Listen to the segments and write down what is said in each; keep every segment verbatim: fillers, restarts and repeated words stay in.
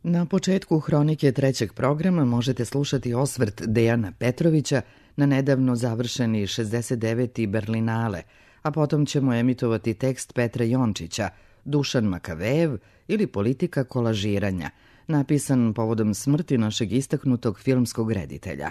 Na početku hronike trećeg programa možete slušati osvrt Dejana Petrovića na nedavno završeni šezdeset deveti Berlinale, a potom ćemo emitovati tekst Petra Jončića, Dušan Makavejev ili Politika kolažiranja, napisan povodom smrti našeg istaknutog filmskog reditelja.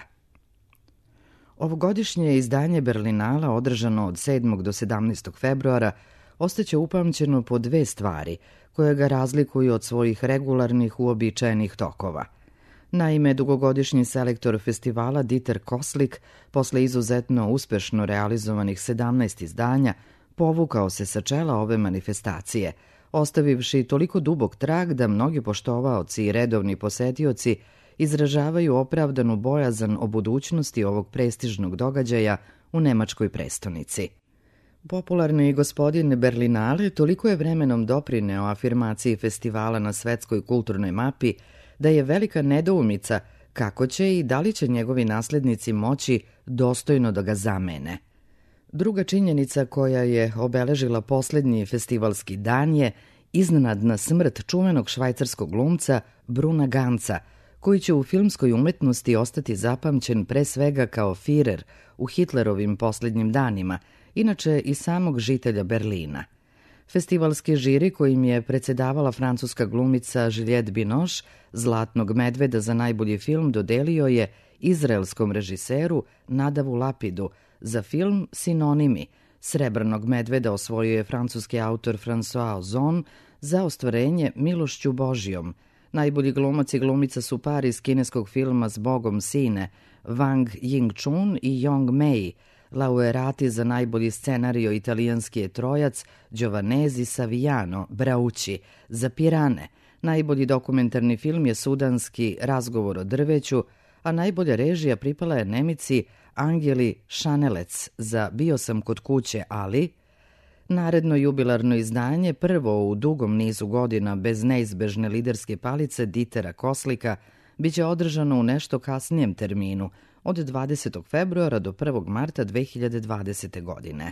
Ovogodišnje izdanje Berlinala, održano od sedmog do sedamnaestog februara, ostaće upamćeno po dve stvari koje ga razlikuju od svojih regularnih uobičajenih tokova. Naime, dugogodišnji selektor festivala Dieter Koslik, posle izuzetno uspešno realizovanih sedamnaest izdanja, povukao se sa čela ove manifestacije, ostavivši toliko dubok trag da mnogi poštovaoci i redovni posetioci izražavaju opravdanu bojazan o budućnosti ovog prestižnog događaja u nemačkoj prestonici. Popularni gospodin Berlinale toliko je vremenom doprineo afirmaciji festivala na svetskoj kulturnoj mapi da je velika nedoumica kako će i da li će njegovi naslednici moći dostojno da ga zamene. Druga činjenica koja je obeležila poslednji festivalski dan je iznenadna smrt čuvenog švajcarskog glumca Bruna Ganca, koji će u filmskoj umetnosti ostati zapamćen pre svega kao Führer u Hitlerovim poslednjim danima, inače i samog žitelja Berlina. Festivalski žiri kojim je predsedavala francuska glumica Juliette Binoche Zlatnog medveda za najbolji film dodelio je izraelskom režiseru Nadavu Lapidu za film Sinonimi. Srebrnog medveda osvojio je francuski autor François Ozon za ostvarenje Milošću Božijom. Najbolji glumac i glumica su par iz kineskog filma Zbogom sine, Wang Ying-chun i Yong Mei. Laureati za najbolji scenario italijanski je trojac Giovanesi Saviano Braući za Pirane. Najbolji dokumentarni film je sudanski Razgovor o drveću, a najbolja režija pripala je Nemici Angeli Šanelec za Bio sam kod kuće, ali... Naredno jubilarno izdanje, prvo u dugom nizu godina bez neizbežne liderske palice Dietera Koslika, biće održano u nešto kasnijem terminu, od dvadesetog februara do prvog marta dve hiljade dvadesete. godine.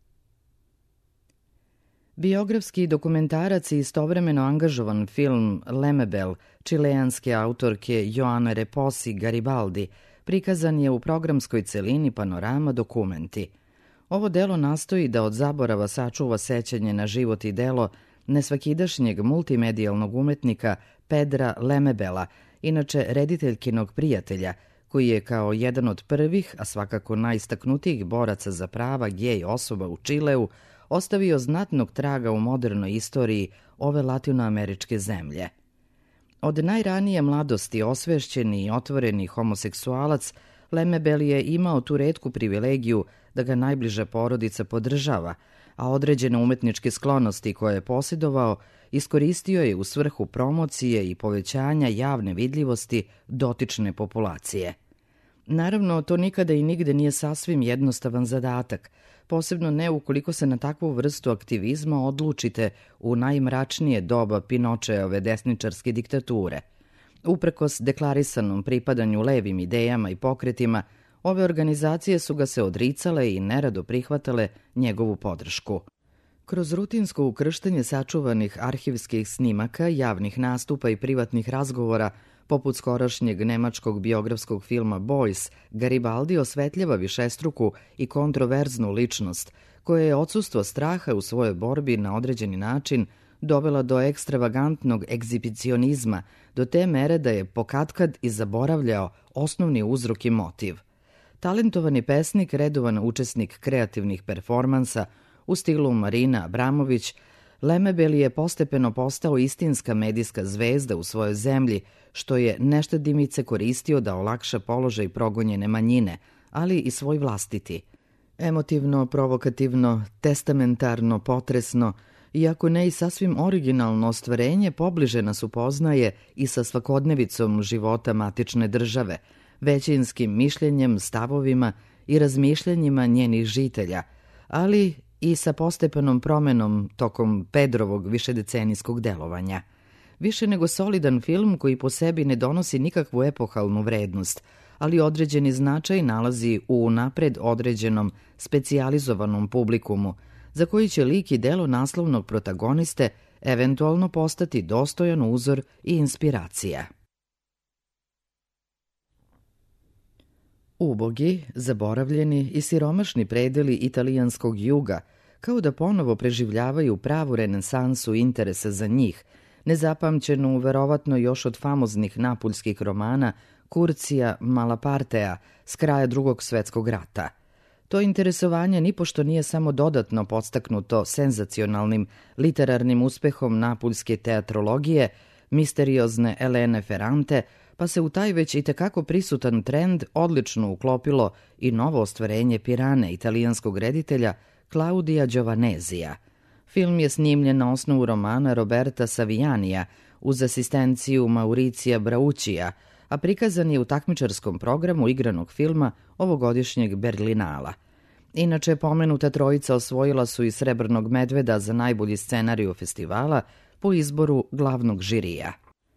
Biografski dokumentarac i istovremeno angažovan film Lemebel, čileanske autorke Joane Reposi Garibaldi, prikazan je u programskoj celini Panorama dokumenti. Ovo delo nastoji da od zaborava sačuva sećanje na život i delo nesvakidašnjeg multimedijalnog umetnika Pedra Lemebela, inače rediteljkinog prijatelja, koji je kao jedan od prvih, a svakako najistaknutijih boraca za prava gej osoba u Čileu, ostavio znatnog traga u modernoj istoriji ove latinoameričke zemlje. Od najranije mladosti osvešćeni i otvoreni homoseksualac, Lemebel je imao tu retku privilegiju da ga najbliža porodica podržava, a određene umetničke sklonosti koje je posjedovao iskoristio je u svrhu promocije i povećanja javne vidljivosti dotične populacije. Naravno, to nikada i nigde nije sasvim jednostavan zadatak, posebno ne ukoliko se na takvu vrstu aktivizma odlučite u najmračnije doba Pinočeove desničarske diktature. Uprkos deklarisanom pripadanju levim idejama i pokretima, ove organizacije su ga se odricale i nerado prihvatale njegovu podršku. Kroz rutinsko ukrštanje sačuvanih arhivskih snimaka, javnih nastupa i privatnih razgovora, poput skorašnjeg nemačkog biografskog filma Boys, Garibaldi osvetljava višestruku i kontroverznu ličnost, koja je odsustvo straha u svojoj borbi na određeni način dovela do ekstravagantnog egzibicionizma, do te mere da je pokatkad i zaboravljao osnovni uzrok i motiv. Talentovani pesnik, redovan učesnik kreativnih performansa, u stilu Marina Abramović, Lemebel je postepeno postao istinska medijska zvezda u svojoj zemlji, što je neštedimice koristio da olakša položaj progonjene manjine, ali i svoj vlastiti. Emotivno, provokativno, testamentarno, potresno, iako ne i sasvim originalno ostvarenje, pobliže nas upoznaje i sa svakodnevicom života matične države, većinskim mišljenjem, stavovima i razmišljanjima njenih žitelja, ali i sa postepenom promenom tokom Pedrovog višedecenijskog delovanja. Više nego solidan film koji po sebi ne donosi nikakvu epohalnu vrednost, ali određeni značaj nalazi u napred određenom, specijalizovanom publikumu, za koji će lik i delo naslovnog protagoniste eventualno postati dostojan uzor i inspiracija. Ubogi, zaboravljeni i siromašni predeli italijanskog juga kao da ponovo preživljavaju pravu renesansu interesa za njih, nezapamćenu verovatno još od famoznih napuljskih romana Curcija Malapartea s kraja Drugog svetskog rata. To interesovanje nipošto nije samo dodatno podstaknuto senzacionalnim literarnim uspehom napuljske teatrologije, misteriozne Elene Ferrante, pa se u taj već i tekako prisutan trend odlično uklopilo i novo ostvarenje Pirane italijanskog reditelja Claudia Giovannesija. Film je snimljen na osnovu romana Roberta Savijanija uz asistenciju Mauricija Braućija, a prikazan je u takmičarskom programu igranog filma ovogodišnjeg Berlinala. Inače, pomenuta trojica osvojila su i Srebrnog medveda za najbolji scenariju festivala po izboru glavnog žirija.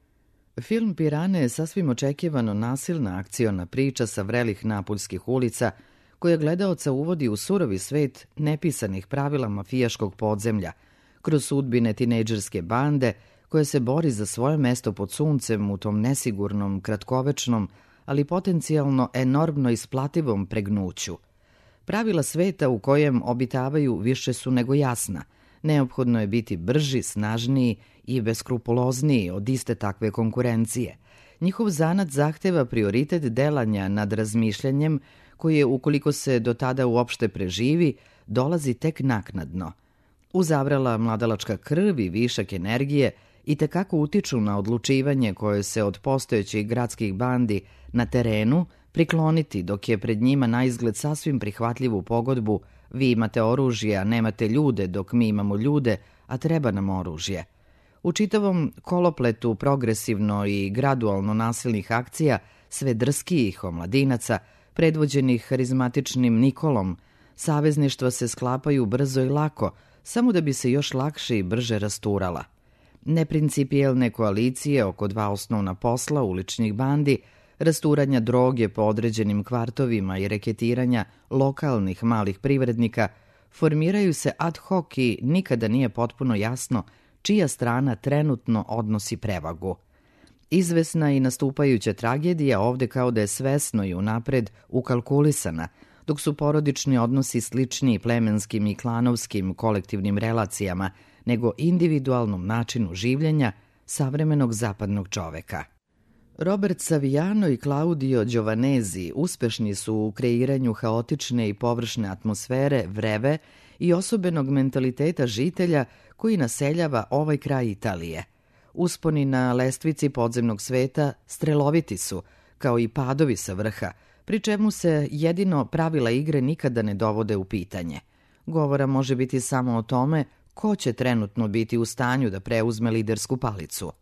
Film Pirane je sasvim očekivano nasilna akciona priča sa vrelih napuljskih ulica koja gledaoca uvodi u surovi svet nepisanih pravila mafijaškog podzemlja, kroz sudbine tinejdžerske bande koja se bori za svoje mesto pod suncem u tom nesigurnom, kratkovečnom, ali potencijalno enormno isplativom pregnuću. Pravila sveta u kojem obitavaju više su nego jasna. Neophodno je biti brži, snažniji i beskrupulozniji od iste takve konkurencije. Njihov zanat zahteva prioritet delanja nad razmišljanjem koje, ukoliko se do tada uopšte preživi, dolazi tek naknadno. Uzavrela mladalačka krv i višak energije i tekako utiču na odlučivanje koje se od postojećih gradskih bandi na terenu prikloniti dok je pred njima na izgled sasvim prihvatljivu pogodbu: vi imate oružje, a nemate ljude, dok mi imamo ljude, a treba nam oružje. U čitavom kolopletu progresivno i gradualno nasilnih akcija, sve drskijih omladinaca, predvođenih harizmatičnim Nikolom, savezništva se sklapaju brzo i lako, samo da bi se još lakše i brže rasturala. Neprincipijelne koalicije oko dva osnovna posla uličnih bandi, rasturanja droge po određenim kvartovima i reketiranja lokalnih malih privrednika, formiraju se ad hoc i nikada nije potpuno jasno čija strana trenutno odnosi prevagu. Izvesna i nastupajuća tragedija ovde kao da je svesno i unapred ukalkulisana, dok su porodični odnosi sličniji plemenskim i klanovskim kolektivnim relacijama nego individualnom načinu življenja savremenog zapadnog čoveka. Robert Saviano i Claudio Giovannessi uspešni su u kreiranju haotične i površne atmosfere vreve i osobenog mentaliteta žitelja koji naseljava ovaj kraj Italije. Usponi na lestvici podzemnog sveta streloviti su, kao i padovi sa vrha, pri čemu se jedino pravila igre nikada ne dovode u pitanje. Govora može biti samo o tome ko će trenutno biti u stanju da preuzme lidersku palicu.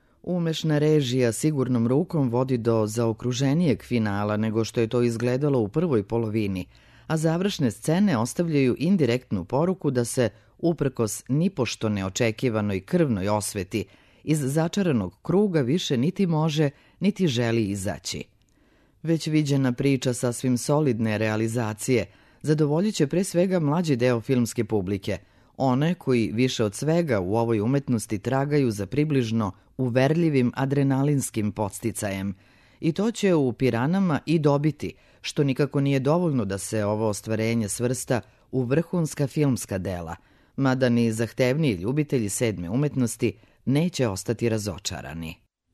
Umešna režija sigurnom rukom vodi do zaokruženijeg finala nego što je to izgledalo u prvoj polovini, a završne scene ostavljaju indirektnu poruku da se, uprkos nipošto neočekivanoj krvnoj osveti, iz začaranog kruga više niti može, niti želi izaći. Već viđena priča sasvim solidne realizacije zadovoljit će pre svega mlađi deo filmske publike, one koji više od svega u ovoj umetnosti tragaju za približno uverljivim adrenalinskim podsticajem. I to će u Piranama i dobiti, što nikako nije dovoljno da se ovo ostvarenje svrsta u vrhunska filmska dela, mada ni zahtevniji ljubitelji sedme umetnosti neće ostati razočarani.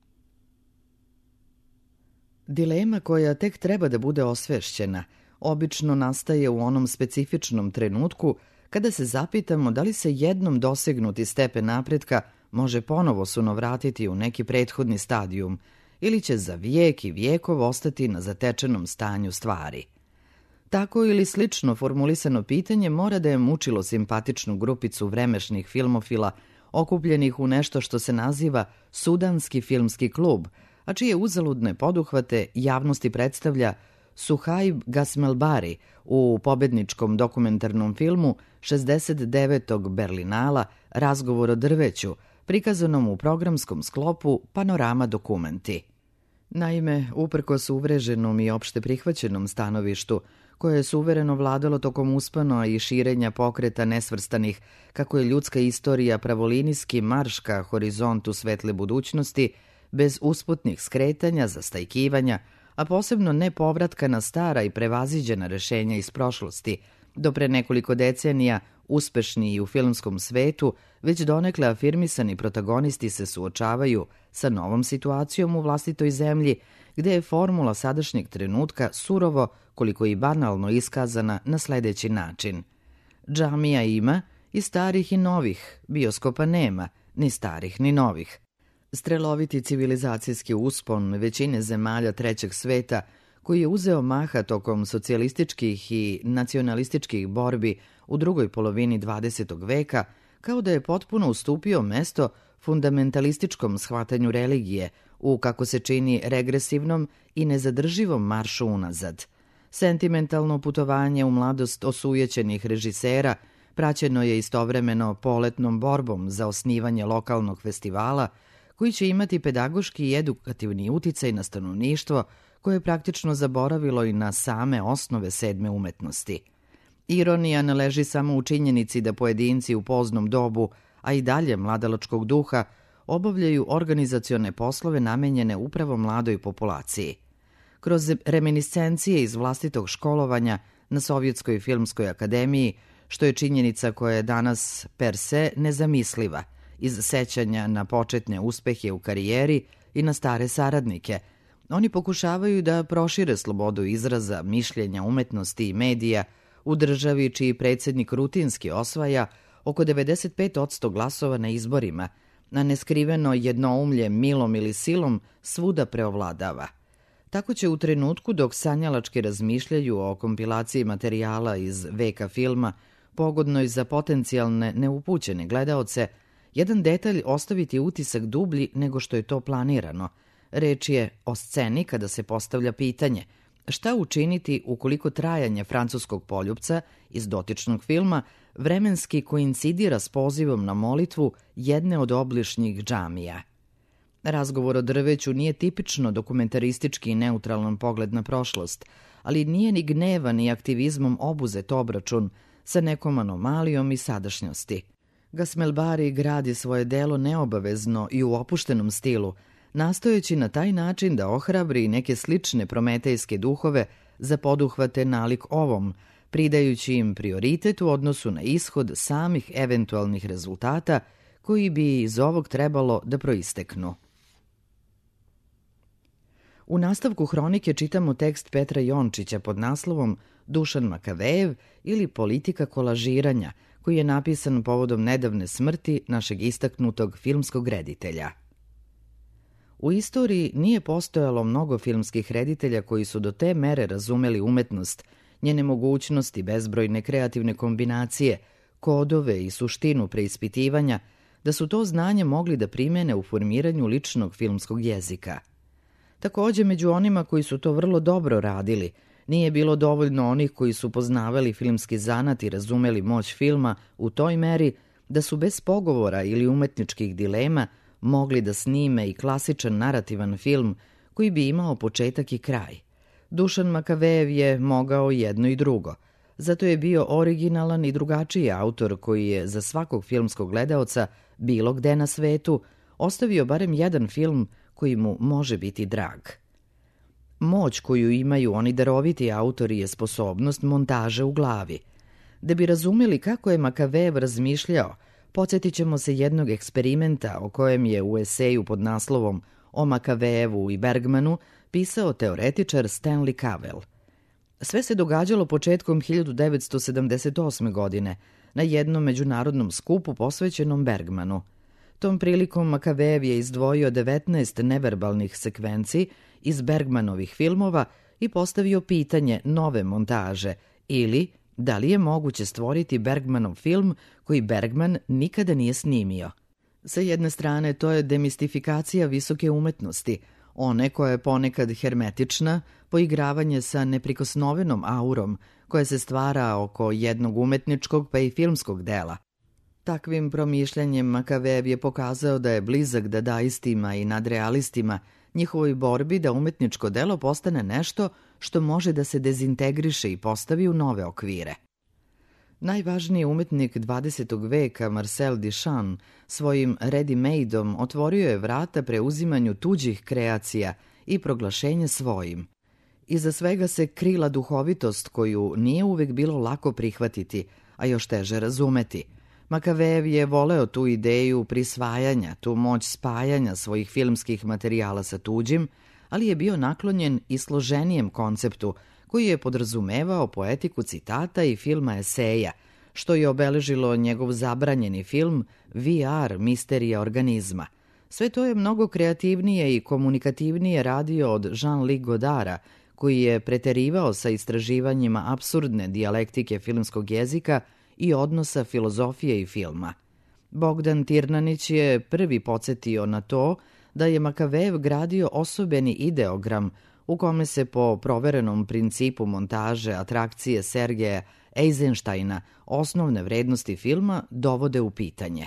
Dilema koja tek treba da bude osvešćena obično nastaje u onom specifičnom trenutku kada se zapitamo da li se jednom dosegnuti stepen napretka može ponovo sunovratiti u neki prethodni stadijum ili će za vijek i vijekov ostati na zatečenom stanju stvari. Tako ili slično formulisano pitanje mora da je mučilo simpatičnu grupicu vremešnih filmofila okupljenih u nešto što se naziva Sudanski filmski klub, a čije uzaludne poduhvate javnosti predstavlja Suhaib Gasmelbari u pobedničkom dokumentarnom filmu šezdeset devetog Berlinala Razgovor o drveću, prikazanom u programskom sklopu Panorama dokumenti. Naime, uprkos uvreženom i opšte prihvaćenom stanovištu, koje je suvereno vladalo tokom uspona i širenja pokreta nesvrstanih, kako je ljudska istorija pravolinijski marš ka horizontu svetle budućnosti, bez usputnih skretanja, zastajkivanja, a posebno ne povratka na stara i prevaziđena rešenja iz prošlosti, do pre nekoliko decenija uspešni i u filmskom svetu, već donekle afirmisani protagonisti se suočavaju sa novom situacijom u vlastitoj zemlji, gde je formula sadašnjeg trenutka surovo, koliko i banalno iskazana na sledeći način. Džamija ima i starih i novih, bioskopa nema, ni starih ni novih. Streloviti civilizacijski uspon većine zemalja trećeg sveta, koji je uzeo maha tokom socijalističkih i nacionalističkih borbi u drugoj polovini dvadesetog veka, kao da je potpuno ustupio mesto fundamentalističkom shvatanju religije u, kako se čini, regresivnom i nezadrživom maršu unazad. Sentimentalno putovanje u mladost osujećenih režisera praćeno je istovremeno poletnom borbom za osnivanje lokalnog festivala, koji će imati pedagoški i edukativni uticaj na stanovništvo, koje je praktično zaboravilo i na same osnove sedme umetnosti. Ironija ne leži samo u činjenici da pojedinci u poznom dobu, a i dalje mladalačkog duha, obavljaju organizacione poslove namenjene upravo mladoj populaciji. Kroz reminiscencije iz vlastitog školovanja na Sovjetskoj filmskoj akademiji, što je činjenica koja je danas per se nezamisliva, iz sećanja na početne uspehe u karijeri i na stare saradnike, oni pokušavaju da prošire slobodu izraza, mišljenja, umetnosti i medija u državi čiji predsjednik rutinski osvaja oko devedeset pet posto glasova na izborima, a neskriveno jednoumlje milom ili silom svuda preovladava. Tako će u trenutku dok sanjalački razmišljaju o kompilaciji materijala iz veka filma, pogodnoj za potencijalne neupućene gledaoce, jedan detalj ostaviti utisak dublji nego što je to planirano. Reč je o sceni kada se postavlja pitanje šta učiniti ukoliko trajanje francuskog poljupca iz dotičnog filma vremenski koincidira s pozivom na molitvu jedne od obližnjih džamija. Razgovor o drveću nije tipično dokumentaristički i neutralan pogled na prošlost, ali nije ni gneva ni aktivizmom obuzet obračun sa nekom anomalijom i sadašnjosti. Gasmelbari gradi svoje delo neobavezno i u opuštenom stilu, nastojeći na taj način da ohrabri neke slične prometejske duhove za poduhvate nalik ovom, pridajući im prioritet u odnosu na ishod samih eventualnih rezultata koji bi iz ovog trebalo da proisteknu. U nastavku hronike čitamo tekst Petra Jončića pod naslovom Dušan Makavejev ili Politika kolažiranja, koji je napisan povodom nedavne smrti našeg istaknutog filmskog reditelja. U istoriji nije postojalo mnogo filmskih reditelja koji su do te mere razumeli umetnost, njene mogućnosti, bezbrojne kreativne kombinacije, kodove i suštinu preispitivanja, da su to znanje mogli da primene u formiranju ličnog filmskog jezika. Takođe, među onima koji su to vrlo dobro radili, nije bilo dovoljno onih koji su poznavali filmski zanat i razumeli moć filma u toj meri da su bez pogovora ili umetničkih dilema mogli da snime i klasičan narativan film koji bi imao početak i kraj. Dušan Makavejev je mogao jedno i drugo. Zato je bio originalan i drugačiji autor koji je za svakog filmskog gledaoca bilo gde na svetu ostavio barem jedan film koji mu može biti drag. Moć koju imaju oni daroviti autori je sposobnost montaže u glavi. Da bi razumeli kako je Makavejev razmišljao, podsjetit ćemo se jednog eksperimenta o kojem je u eseju pod naslovom O Makavejevu i Bergmanu pisao teoretičar Stanley Cavell. Sve se događalo početkom hiljadu devetsto sedamdeset osme. godine na jednom međunarodnom skupu posvećenom Bergmanu. Tom prilikom Makavejev je izdvojio devetnaest neverbalnih sekvenci iz Bergmanovih filmova i postavio pitanje nove montaže ili da li je moguće stvoriti Bergmanov film koji Bergman nikada nije snimio. Sa jedne strane to je demistifikacija visoke umetnosti, one koja je ponekad hermetična, poigravanje sa neprikosnovenom aurom koja se stvara oko jednog umetničkog pa i filmskog dela. Takvim promišljanjem Makavejev je pokazao da je blizak dadaistima i nadrealistima, njihovoj borbi da umetničko delo postane nešto što može da se dezintegriše i postavi u nove okvire. Najvažniji umetnik dvadesetog veka Marcel Duchamp svojim ready-madeom otvorio je vrata preuzimanju tuđih kreacija i proglašenje svojim. Iza svega se krila duhovitost koju nije uvek bilo lako prihvatiti, a još teže razumeti. Makavejev je voleo tu ideju prisvajanja, tu moć spajanja svojih filmskih materijala sa tuđim, ali je bio naklonjen i složenijem konceptu koji je podrazumevao poetiku citata i filma eseja, što je obeležilo njegov zabranjeni film V R Misterija organizma. Sve to je mnogo kreativnije i komunikativnije radio od Jean-Luc Godara, koji je preterivao sa istraživanjima apsurdne dijalektike filmskog jezika i odnosa filozofije i filma. Bogdan Tirnanić je prvi podsjetio na to da je Makavejev gradio osobeni ideogram u kome se po proverenom principu montaže atrakcije Sergeja Eisensteina osnovne vrednosti filma dovode u pitanje.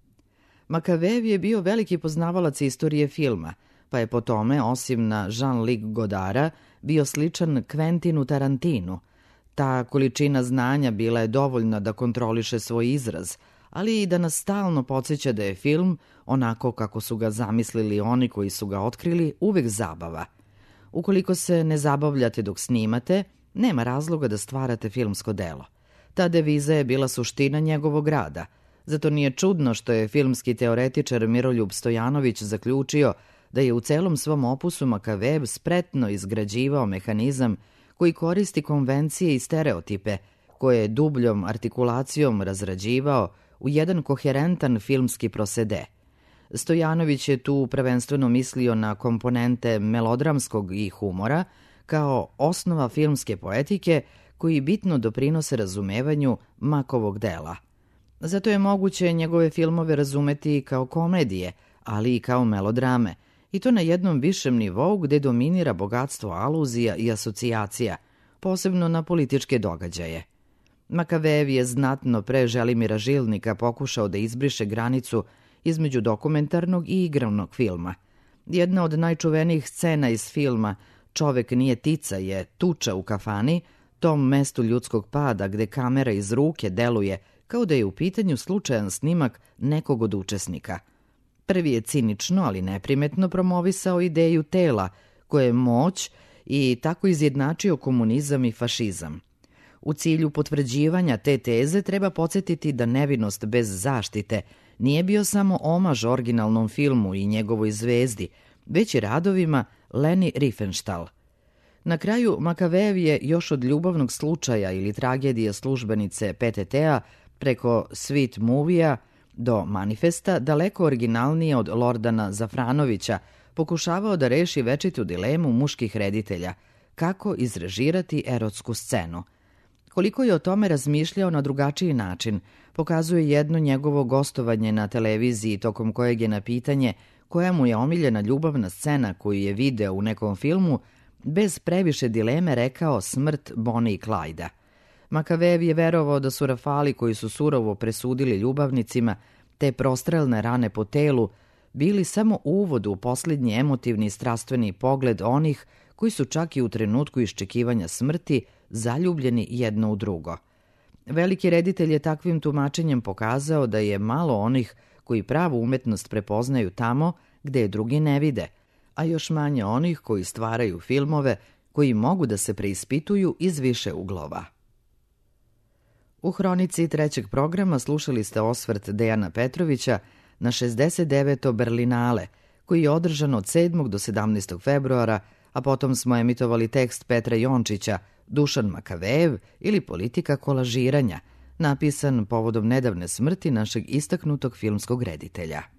Makavejev je bio veliki poznavalac istorije filma, pa je po tome, osim na Jean-Luc Godara, bio sličan Quentinu Tarantinu. Ta količina znanja bila je dovoljna da kontroliše svoj izraz, ali i da nas stalno podsjeća da je film, onako kako su ga zamislili oni koji su ga otkrili, uvek zabava. Ukoliko se ne zabavljate dok snimate, nema razloga da stvarate filmsko delo. Ta deviza je bila suština njegovog rada. Zato nije čudno što je filmski teoretičar Miroljub Stojanović zaključio da je u celom svom opusu Makavejev spretno izgrađivao mehanizam koji koristi konvencije i stereotipe, koje je dubljom artikulacijom razrađivao u jedan koherentan filmski prosede. Stojanović je tu prvenstveno mislio na komponente melodramskog i humora kao osnova filmske poetike koji bitno doprinose razumevanju Makovog dela. Zato je moguće njegove filmove razumeti kao komedije, ali i kao melodrame, i to na jednom višem nivou gde dominira bogatstvo aluzija i asocijacija, posebno na političke događaje. Makavejev je znatno pre Želimira Žilnika pokušao da izbriše granicu između dokumentarnog i igranog filma. Jedna od najčuvenijih scena iz filma Čovek nije tica je tuča u kafani, tom mestu ljudskog pada gde kamera iz ruke deluje kao da je u pitanju slučajan snimak nekog od učesnika. Prvi je cinično, ali neprimetno promovisao ideju tela, koje je moć, i tako izjednačio komunizam i fašizam. U cilju potvrđivanja te teze treba podsjetiti da Nevinost bez zaštite nije bio samo omaž originalnom filmu i njegovoj zvezdi, već i radovima Leni Riefenstahl. Na kraju, Makavejev je još od ljubavnog slučaja ili tragedije službenice P T T-a preko Sweet Movie-a do Manifesta, daleko originalnije od Lordana Zafranovića, pokušavao da reši večitu dilemu muških reditelja, kako izrežirati erotsku scenu. Koliko je o tome razmišljao na drugačiji način, pokazuje jedno njegovo gostovanje na televiziji tokom kojeg je na pitanje koja mu je omiljena ljubavna scena koju je video u nekom filmu, bez previše dileme rekao smrt Bonnie i Clyda. Makavejev je verovao da su rafali koji su surovo presudili ljubavnicima te prostrelne rane po telu bili samo uvod u posljednji emotivni i strastveni pogled onih koji su čak i u trenutku iščekivanja smrti zaljubljeni jedno u drugo. Veliki reditelj je takvim tumačenjem pokazao da je malo onih koji pravu umetnost prepoznaju tamo gde je drugi ne vide, a još manje onih koji stvaraju filmove koji mogu da se preispituju iz više uglova. U hronici trećeg programa slušali ste osvrt Dejana Petrovića na šezdeset deveto Berlinale, koji je održan od sedmog do sedamnaestog februara, a potom smo emitovali tekst Petra Jončića Dušan Makavejev ili politika kolažiranja, napisan povodom nedavne smrti našeg istaknutog filmskog reditelja.